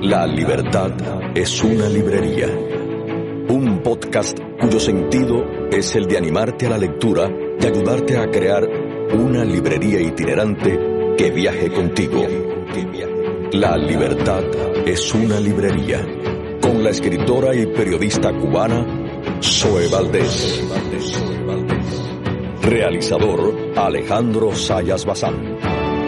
La libertad es una librería. Un podcast cuyo sentido es el de animarte a la lectura y ayudarte a crear una librería itinerante que viaje contigo. La libertad es una librería. Con la escritora y periodista cubana Zoe Valdés. Realizador Alejandro Zayas Bazán.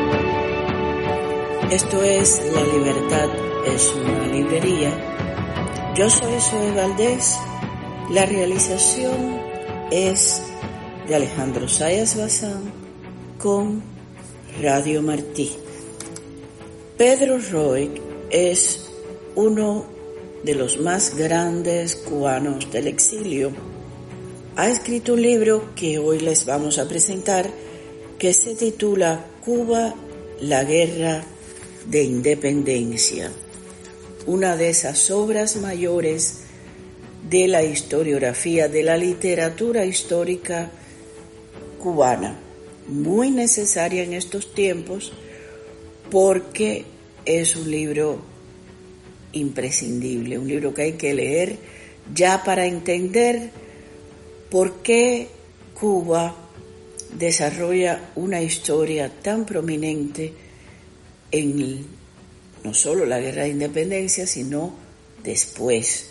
Esto es La libertad es una librería. Yo soy Zoe Valdés. La realización es de Alejandro Zayas Bazán con Radio Martí. Pedro Roig es uno de los más grandes cubanos del exilio. Ha escrito un libro que hoy les vamos a presentar que se titula Cuba, la guerra de independencia, una de esas obras mayores de la historiografía, de la literatura histórica cubana, muy necesaria en estos tiempos porque es un libro imprescindible, un libro que hay que leer ya para entender por qué Cuba desarrolla una historia tan prominente en no solo la guerra de independencia, sino después.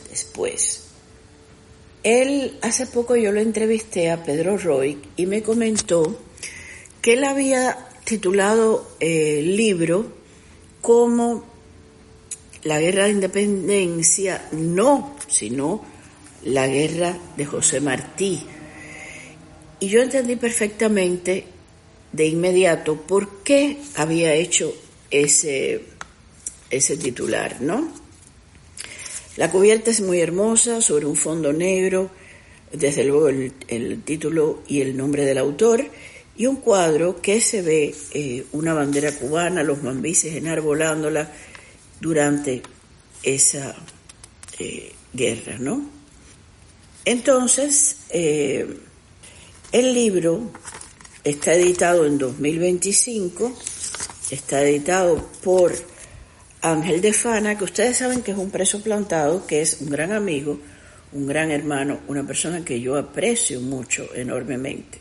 Hace poco yo lo entrevisté a Pedro Roig y me comentó que él había titulado el libro como La guerra de independencia, sino la guerra de José Martí. Y yo entendí perfectamente de inmediato por qué había hecho ese titular, ¿no? La cubierta es muy hermosa, sobre un fondo negro, desde luego el título y el nombre del autor, y un cuadro que se ve una bandera cubana, los mambises enarbolándola durante esa guerra, ¿no? Entonces, el libro está editado en 2025, está editado por Ángel de Fana, que ustedes saben que es un preso plantado, que es un gran amigo, un gran hermano, una persona que yo aprecio mucho, enormemente.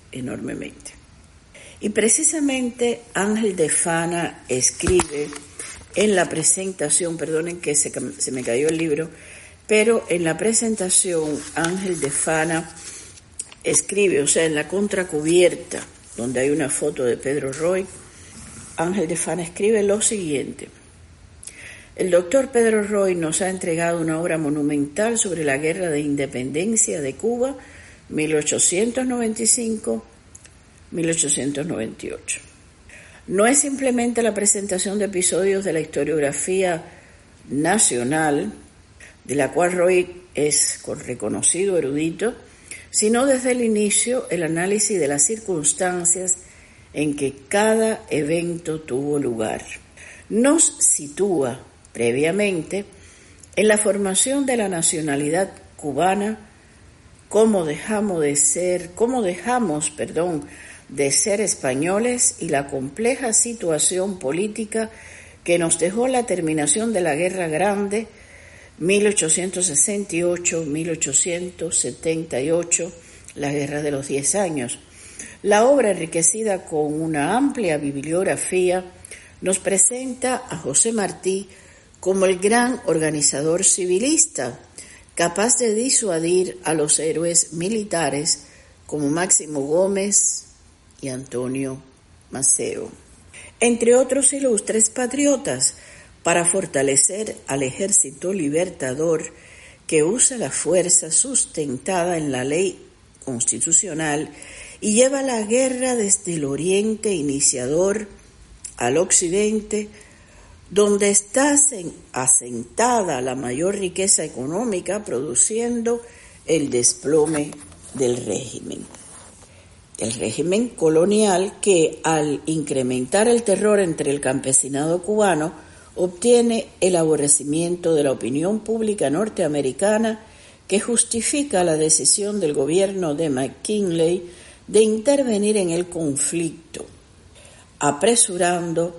Y precisamente Ángel de Fana escribe en la presentación, perdonen que se me cayó el libro, pero en la presentación Ángel de Fana escribe, o sea, en la contracubierta, donde hay una foto de Pedro Roig, Ángel de Fana escribe lo siguiente: el doctor Pedro Roig nos ha entregado una obra monumental sobre la guerra de independencia de Cuba, 1895-1898. No es simplemente la presentación de episodios de la historiografía nacional, de la cual Roig es reconocido erudito, sino desde el inicio el análisis de las circunstancias en que cada evento tuvo lugar. Nos sitúa previamente en la formación de la nacionalidad cubana, cómo dejamos de ser españoles y la compleja situación política que nos dejó la terminación de la Guerra Grande 1868-1878, la Guerra de los 10 años. La obra, enriquecida con una amplia bibliografía, nos presenta a José Martí como el gran organizador civilista, capaz de disuadir a los héroes militares como Máximo Gómez y Antonio Maceo, entre otros ilustres patriotas, para fortalecer al ejército libertador que usa la fuerza sustentada en la ley constitucional y lleva la guerra desde el oriente iniciador al occidente, donde está asentada la mayor riqueza económica, produciendo el desplome del régimen. El régimen colonial que, al incrementar el terror entre el campesinado cubano, obtiene el aborrecimiento de la opinión pública norteamericana, que justifica la decisión del gobierno de McKinley de intervenir en el conflicto, apresurando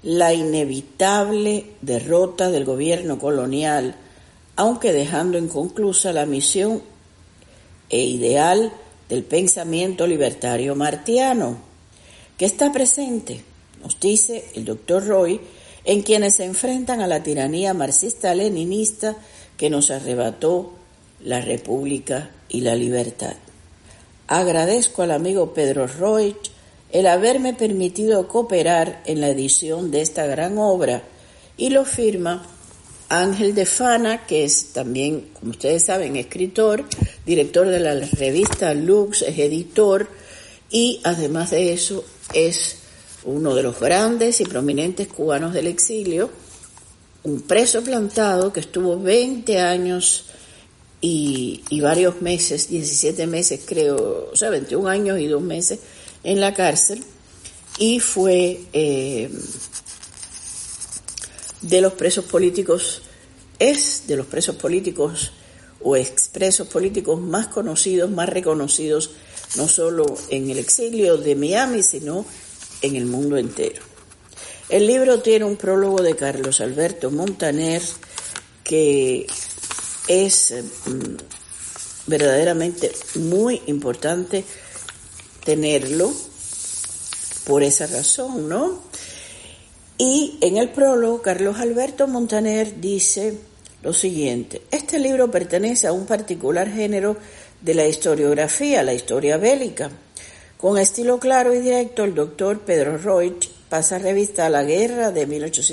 la inevitable derrota del gobierno colonial, aunque dejando inconclusa la misión e ideal del pensamiento libertario martiano, que está presente, nos dice el doctor Roy, en quienes se enfrentan a la tiranía marxista-leninista que nos arrebató la República y la libertad. Agradezco al amigo Pedro Roy el haberme permitido cooperar en la edición de esta gran obra, y lo firma Ángel de Fana, que es también, como ustedes saben, escritor, director de la revista Lux, es editor, y además de eso es uno de los grandes y prominentes cubanos del exilio, un preso plantado que estuvo 20 años y varios meses, 17 meses creo, o sea, 21 años y 2 meses en la cárcel, y fue de los presos políticos o expresos políticos más conocidos, más reconocidos, no solo en el exilio de Miami, sino en el mundo entero. El libro tiene un prólogo de Carlos Alberto Montaner, que es verdaderamente muy importante tenerlo por esa razón, ¿no? Y en el prólogo, Carlos Alberto Montaner dice lo siguiente: este libro pertenece a un particular género de la historiografía, la historia bélica. Con estilo claro y directo, el doctor Pedro Roy pasa revista a la guerra de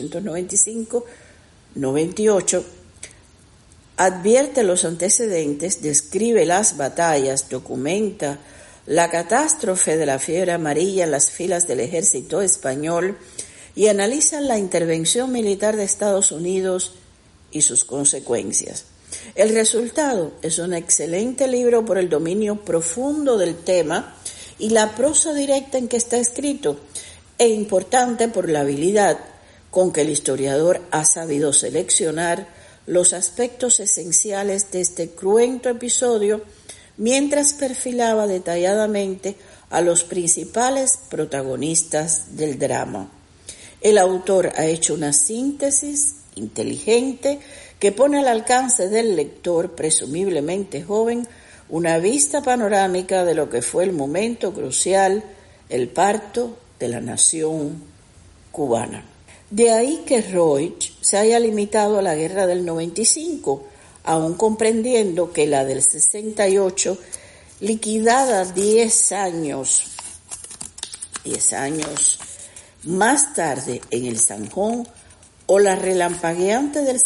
1895-98, advierte los antecedentes, describe las batallas, documenta la catástrofe de la fiebre amarilla en las filas del ejército español y analiza la intervención militar de Estados Unidos y sus consecuencias. El resultado es un excelente libro por el dominio profundo del tema y la prosa directa en que está escrito, e importante por la habilidad con que el historiador ha sabido seleccionar los aspectos esenciales de este cruento episodio mientras perfilaba detalladamente a los principales protagonistas del drama. El autor ha hecho una síntesis inteligente que pone al alcance del lector, presumiblemente joven, una vista panorámica de lo que fue el momento crucial, el parto de la nación cubana. De ahí que Roy se haya limitado a la guerra del 95, aún comprendiendo que la del 68, liquidada 10 años más tarde en el Zanjón, o la relampagueante del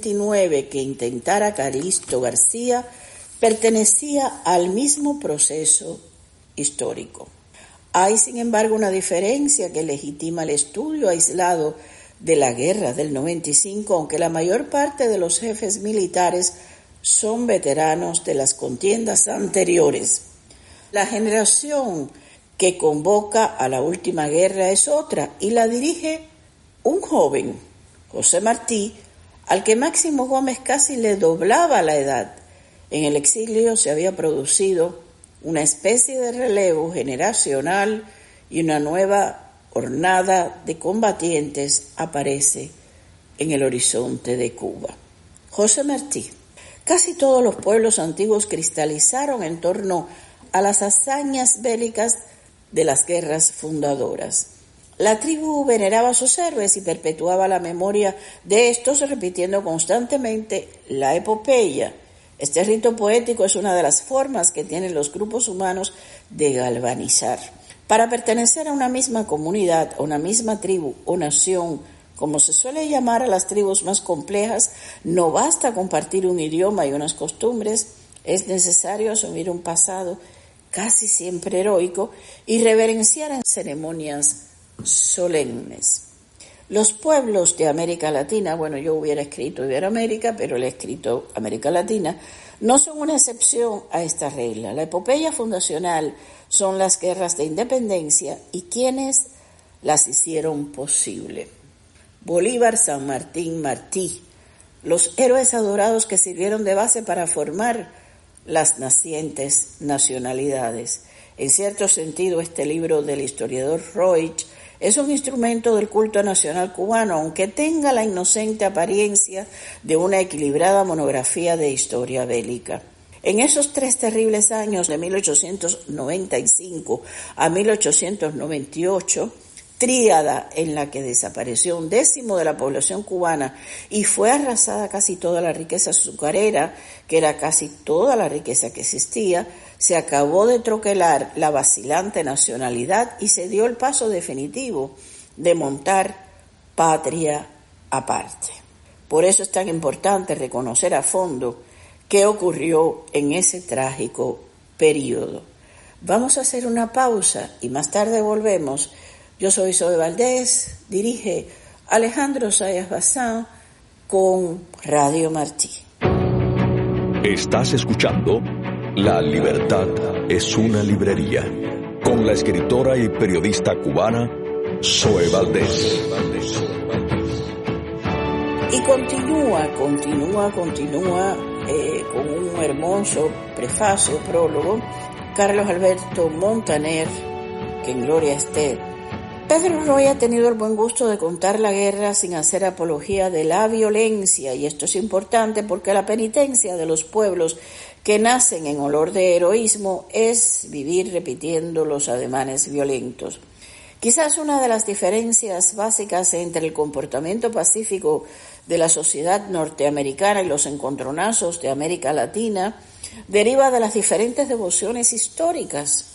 79 que intentara Calixto García, pertenecía al mismo proceso histórico. Hay, sin embargo, una diferencia que legitima el estudio aislado de la guerra del 95, aunque la mayor parte de los jefes militares son veteranos de las contiendas anteriores. La generación que convoca a la última guerra es otra, y la dirige un joven, José Martí, al que Máximo Gómez casi le doblaba la edad. En el exilio se había producido una especie de relevo generacional y una nueva hornada de combatientes aparece en el horizonte de Cuba. José Martí. Casi todos los pueblos antiguos cristalizaron en torno a las hazañas bélicas de las guerras fundadoras. La tribu veneraba a sus héroes y perpetuaba la memoria de estos, repitiendo constantemente la epopeya. Este rito poético es una de las formas que tienen los grupos humanos de galvanizar. Para pertenecer a una misma comunidad, a una misma tribu o nación, como se suele llamar a las tribus más complejas, no basta compartir un idioma y unas costumbres, es necesario asumir un pasado casi siempre heroico y reverenciar en ceremonias solemnes. Los pueblos de América Latina, bueno, yo hubiera escrito Iberoamérica, pero le he escrito América Latina, no son una excepción a esta regla. La epopeya fundacional son las guerras de independencia y quienes las hicieron posible. Bolívar, San Martín, Martí, los héroes adorados que sirvieron de base para formar las nacientes nacionalidades. En cierto sentido, este libro del historiador Roy es un instrumento del culto nacional cubano, aunque tenga la inocente apariencia de una equilibrada monografía de historia bélica. En esos 3 terribles años de 1895 a 1898, tríada en la que desapareció 1/10 de la población cubana y fue arrasada casi toda la riqueza azucarera, que era casi toda la riqueza que existía, se acabó de troquelar la vacilante nacionalidad y se dio el paso definitivo de montar patria aparte. Por eso es tan importante reconocer a fondo qué ocurrió en ese trágico periodo. Vamos a hacer una pausa y más tarde volvemos. Yo soy Zoe Valdés, dirige Alejandro Zayas Bazán con Radio Martí. Estás escuchando La Libertad es una librería, con la escritora y periodista cubana Zoe Valdés. Y continúa con un hermoso prefacio, prólogo, Carlos Alberto Montaner, que en gloria esté. Pedro Roy ha tenido el buen gusto de contar la guerra sin hacer apología de la violencia, y esto es importante porque la penitencia de los pueblos que nacen en olor de heroísmo es vivir repitiendo los ademanes violentos. Quizás una de las diferencias básicas entre el comportamiento pacífico de la sociedad norteamericana y los encontronazos de América Latina deriva de las diferentes devociones históricas.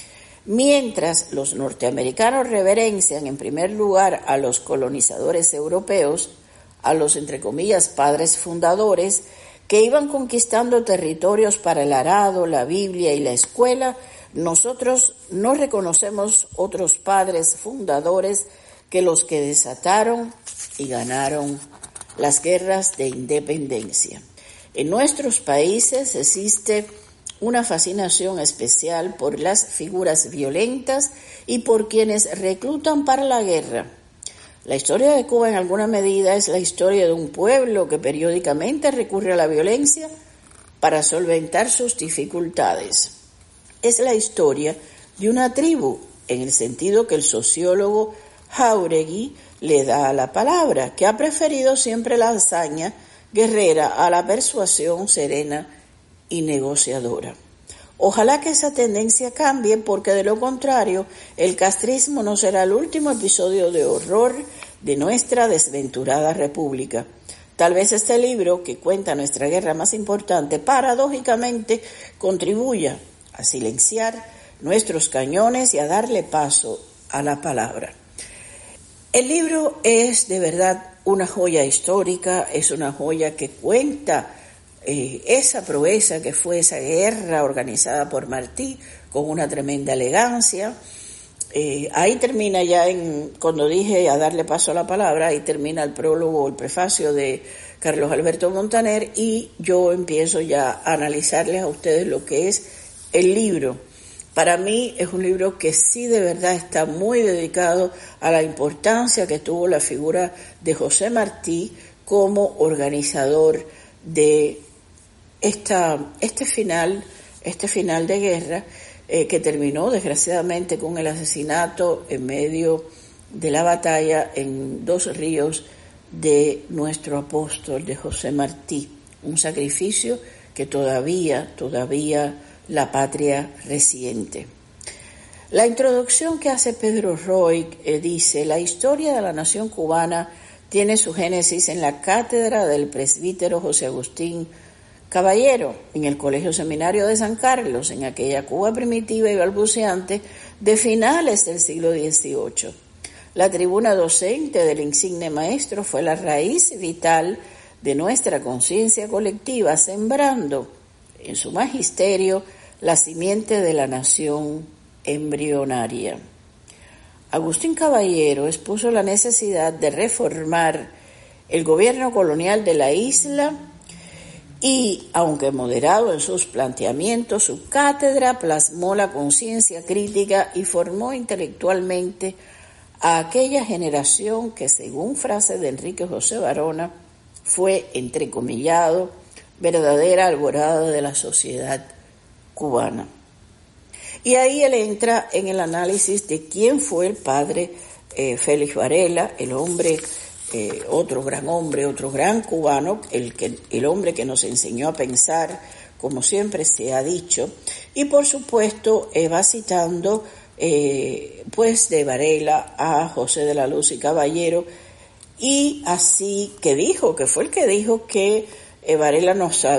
Mientras los norteamericanos reverencian en primer lugar a los colonizadores europeos, a los, entre comillas, padres fundadores, que iban conquistando territorios para el arado, la Biblia y la escuela, nosotros no reconocemos otros padres fundadores que los que desataron y ganaron las guerras de independencia. En nuestros países existe una fascinación especial por las figuras violentas y por quienes reclutan para la guerra. La historia de Cuba en alguna medida es la historia de un pueblo que periódicamente recurre a la violencia para solventar sus dificultades. Es la historia de una tribu, en el sentido que el sociólogo Jáuregui le da a la palabra, que ha preferido siempre la hazaña guerrera a la persuasión serena y negociadora. Ojalá que esa tendencia cambie, porque de lo contrario el castrismo no será el último episodio de horror de nuestra desventurada república. Tal vez este libro, que cuenta nuestra guerra más importante, paradójicamente contribuya a silenciar nuestros cañones y a darle paso a la palabra. El libro es de verdad una joya histórica, es una joya que cuenta esa proeza que fue esa guerra organizada por Martí con una tremenda elegancia. Ahí termina ya, cuando dije a darle paso a la palabra, ahí termina el prólogo, el prefacio de Carlos Alberto Montaner, y yo empiezo ya a analizarles a ustedes lo que es el libro. Para mí es un libro que sí de verdad está muy dedicado a la importancia que tuvo la figura de José Martí como organizador de este final de guerra, que terminó desgraciadamente con el asesinato en medio de la batalla en Dos Ríos de nuestro apóstol, de José Martí, un sacrificio que todavía la patria resiente. La introducción que hace Pedro Roy dice: la historia de la nación cubana tiene su génesis en la cátedra del presbítero José Agustín Caballero, en el Colegio Seminario de San Carlos, en aquella Cuba primitiva y balbuceante de finales del siglo XVIII. La tribuna docente del insigne maestro fue la raíz vital de nuestra conciencia colectiva, sembrando en su magisterio la simiente de la nación embrionaria. Agustín Caballero expuso la necesidad de reformar el gobierno colonial de la isla y, aunque moderado en sus planteamientos, su cátedra plasmó la conciencia crítica y formó intelectualmente a aquella generación que, según frase de Enrique José Varona, fue, entrecomillado, verdadera alborada de la sociedad cubana. Y ahí él entra en el análisis de quién fue el padre Félix Varela, el hombre, otro gran cubano, el hombre que nos enseñó a pensar, como siempre se ha dicho, y por supuesto va citando pues de Varela a José de la Luz y Caballero, y así que fue el que dijo que Varela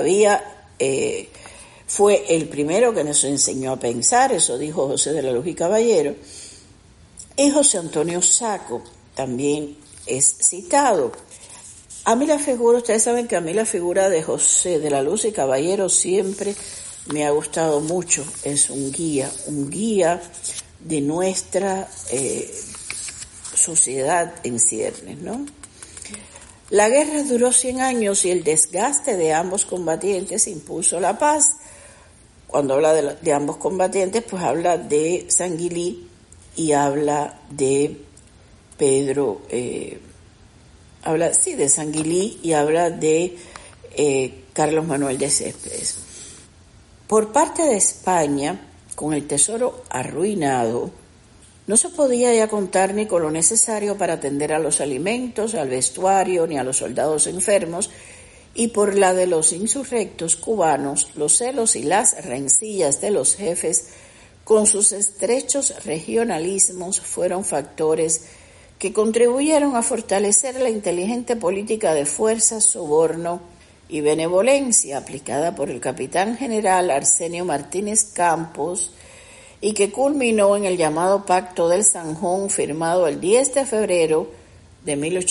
fue el primero que nos enseñó a pensar, eso dijo José de la Luz y Caballero. Y José Antonio Sacco también es citado. Ustedes saben que a mí la figura de José de la Luz y Caballero siempre me ha gustado mucho. Es un guía de nuestra sociedad en ciernes, ¿no? La guerra duró 100 años y el desgaste de ambos combatientes impuso la paz. Cuando habla de ambos combatientes, pues habla de Sanguilí y habla de Pedro, de Sanguilí y habla de Carlos Manuel de Céspedes. Por parte de España, con el tesoro arruinado, no se podía ya contar ni con lo necesario para atender a los alimentos, al vestuario, ni a los soldados enfermos, y por la de los insurrectos cubanos, los celos y las rencillas de los jefes, con sus estrechos regionalismos, fueron factores que contribuyeron a fortalecer la inteligente política de fuerza, soborno y benevolencia aplicada por el capitán general Arsenio Martínez Campos, y que culminó en el llamado Pacto del Zanjón, firmado el 10 de febrero de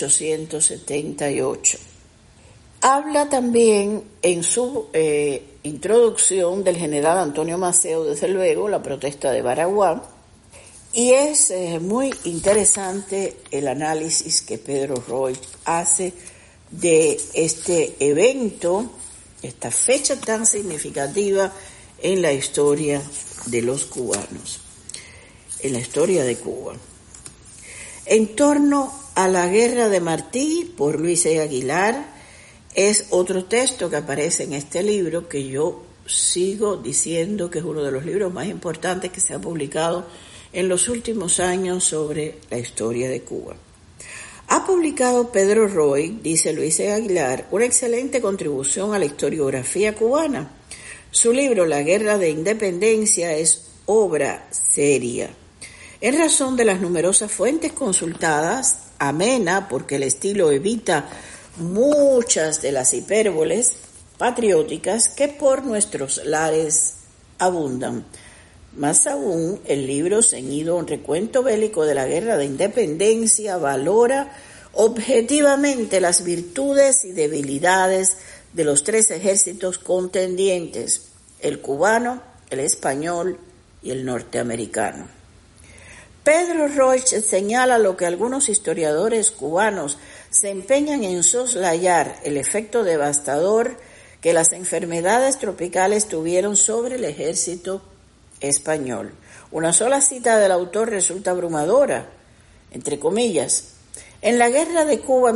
1878. Habla también en su introducción del general Antonio Maceo, desde luego, la protesta de Baraguá, y es muy interesante el análisis que Pedro Roig hace de este evento, esta fecha tan significativa en la historia de los cubanos, en la historia de Cuba. En torno a la guerra de Martí, por Luis E. Aguilar, es otro texto que aparece en este libro que yo sigo diciendo que es uno de los libros más importantes que se ha publicado en los últimos años sobre la historia de Cuba. Ha publicado Pedro Roig, dice Luis E. Aguilar, una excelente contribución a la historiografía cubana. Su libro La Guerra de Independencia es obra seria. En razón de las numerosas fuentes consultadas, amena porque el estilo evita muchas de las hipérboles patrióticas que por nuestros lares abundan. Más aún, el libro, ceñido a un recuento bélico de la Guerra de Independencia, valora objetivamente las virtudes y debilidades de los tres ejércitos contendientes, el cubano, el español y el norteamericano. Pedro Roig señala lo que algunos historiadores cubanos se empeñan en soslayar, el efecto devastador que las enfermedades tropicales tuvieron sobre el ejército español. Una sola cita del autor resulta abrumadora, entre comillas. En la guerra de Cuba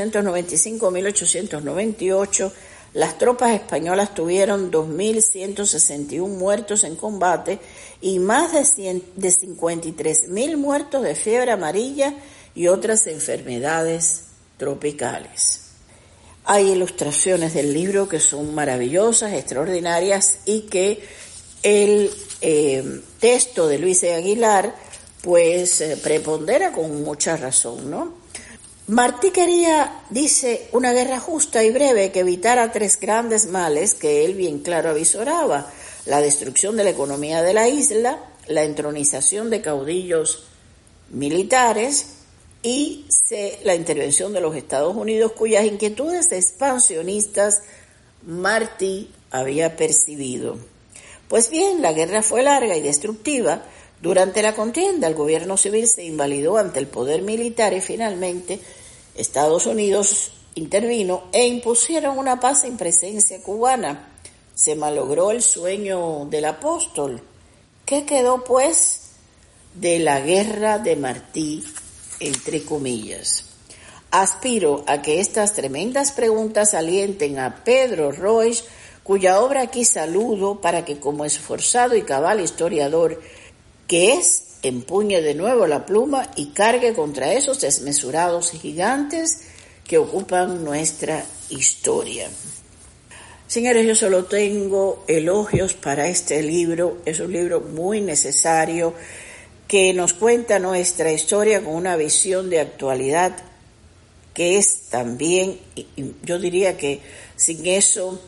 1895-1898, las tropas españolas tuvieron 2.161 muertos en combate y más de 53.000 muertos de fiebre amarilla y otras enfermedades tropicales. Hay ilustraciones del libro que son maravillosas, extraordinarias, y que el texto de Luis E. Aguilar pues prepondera con mucha razón, ¿no? Martí quería, dice, una guerra justa y breve que evitara tres grandes males que él bien claro avisoraba: la destrucción de la economía de la isla, la entronización de caudillos militares y la intervención de los Estados Unidos, cuyas inquietudes expansionistas Martí había percibido. Pues bien, la guerra fue larga y destructiva. Durante la contienda, el gobierno civil se invalidó ante el poder militar y finalmente Estados Unidos intervino e impusieron una paz en presencia cubana. Se malogró el sueño del apóstol. ¿Qué quedó, pues, de la guerra de Martí, entre comillas? Aspiro a que estas tremendas preguntas alienten a Pedro Roig, cuya obra aquí saludo, para que como esforzado y cabal historiador que es, empuñe de nuevo la pluma y cargue contra esos desmesurados gigantes que ocupan nuestra historia. Señores, yo solo tengo elogios para este libro. Es un libro muy necesario que nos cuenta nuestra historia con una visión de actualidad que es también, yo diría que sin eso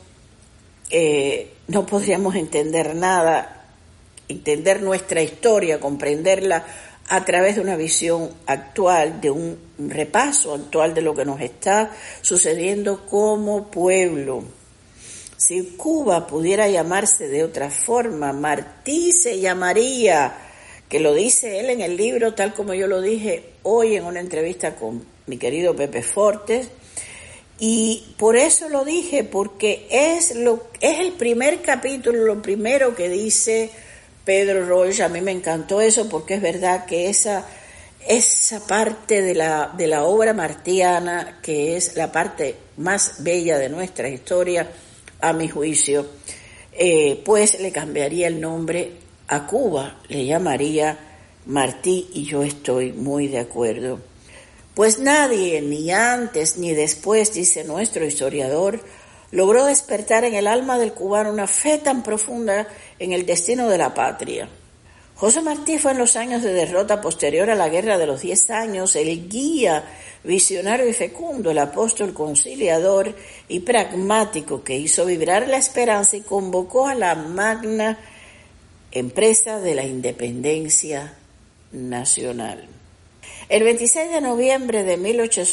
no podríamos entender nada, entender nuestra historia, comprenderla a través de una visión actual, de un repaso actual de lo que nos está sucediendo como pueblo. Si Cuba pudiera llamarse de otra forma, Martí se llamaría, que lo dice él en el libro, tal como yo lo dije hoy en una entrevista con mi querido Pepe Fortes, y por eso lo dije, porque es el primer capítulo, lo primero que dice Pedro Roig. A mí me encantó eso, porque es verdad que esa parte de la obra martiana, que es la parte más bella de nuestra historia, a mi juicio, pues le cambiaría el nombre a Cuba, le llamaría Martí, y yo estoy muy de acuerdo. Pues nadie, ni antes ni después, dice nuestro historiador, logró despertar en el alma del cubano una fe tan profunda en el destino de la patria. José Martí fue en los años de derrota posterior a la Guerra de los 10 años el guía visionario y fecundo, el apóstol conciliador y pragmático que hizo vibrar la esperanza y convocó a la magna empresa de la independencia nacional. El 26 de noviembre de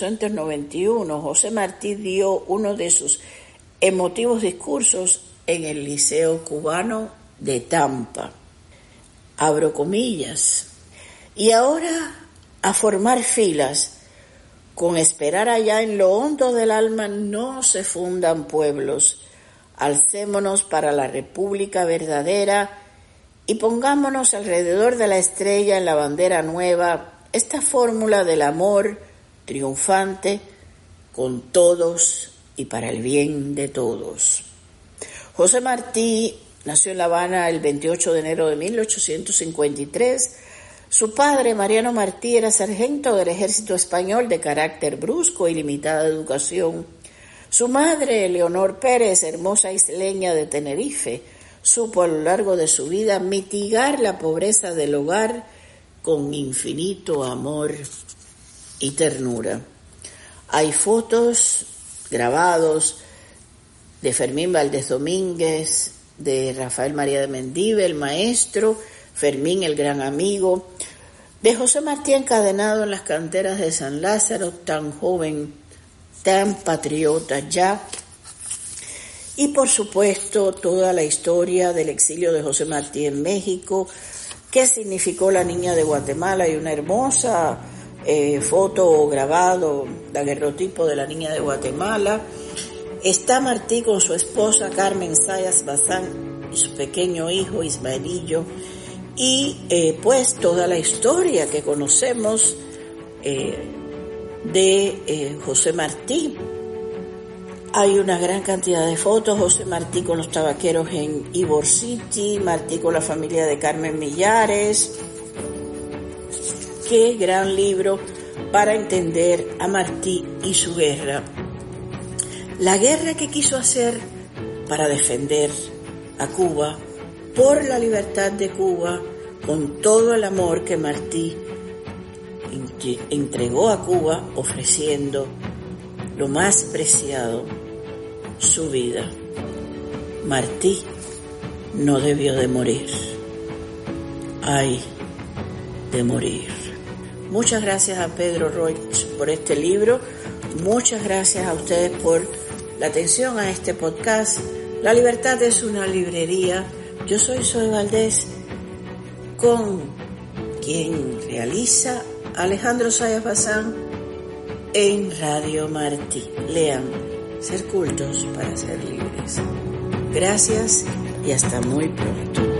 1891, José Martí dio uno de sus emotivos discursos en el Liceo Cubano de Tampa. Abro comillas. Y ahora a formar filas, con esperar allá en lo hondo del alma no se fundan pueblos. Alcémonos para la república verdadera y pongámonos alrededor de la estrella en la bandera nueva, esta fórmula del amor triunfante con todos y para el bien de todos. José Martí nació en La Habana el 28 de enero de 1853. Su padre, Mariano Martí, era sargento del ejército español de carácter brusco y limitada educación. Su madre, Leonor Pérez, hermosa isleña de Tenerife, supo a lo largo de su vida mitigar la pobreza del hogar con infinito amor y ternura. Hay fotos, grabados de Fermín Valdés Domínguez, de Rafael María de Mendive, el maestro, Fermín, el gran amigo, de José Martí encadenado en las canteras de San Lázaro, tan joven, tan patriota ya, y por supuesto toda la historia del exilio de José Martí en México, qué significó la niña de Guatemala, y una hermosa foto grabado, daguerrotipo de la niña de Guatemala. Está Martí con su esposa Carmen Zayas Bazán y su pequeño hijo Ismaelillo, y pues toda la historia que conocemos de José Martí. Hay una gran cantidad de fotos: José Martí con los tabaqueros en Ybor City, Martí con la familia de Carmen Millares. Qué gran libro para entender a Martí y su guerra. La guerra que quiso hacer para defender a Cuba, por la libertad de Cuba, con todo el amor que Martí entregó a Cuba, ofreciendo lo más preciado, su vida. Martí no debió de morir. Hay de morir. Muchas gracias a Pedro Roig por este libro. Muchas gracias a ustedes por la atención a este podcast. La libertad es una librería. Yo soy Zoe Valdés, con quien realiza Alejandro Zayas Bazán en Radio Martí. Lean, ser cultos para ser libres. Gracias y hasta muy pronto.